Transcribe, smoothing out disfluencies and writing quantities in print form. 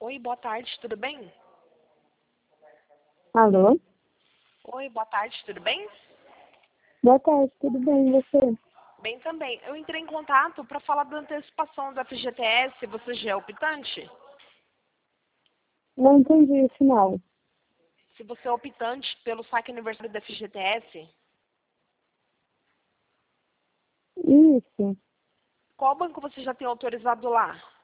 Oi, boa tarde, tudo bem? Alô? Oi, boa tarde, tudo bem? Boa tarde, tudo bem, e você? Bem também. Eu entrei em contato para falar da antecipação da FGTS. Você já é optante? Não entendi o final. Se você é optante pelo saque aniversário da FGTS, Isso. qual banco você já tem autorizado lá?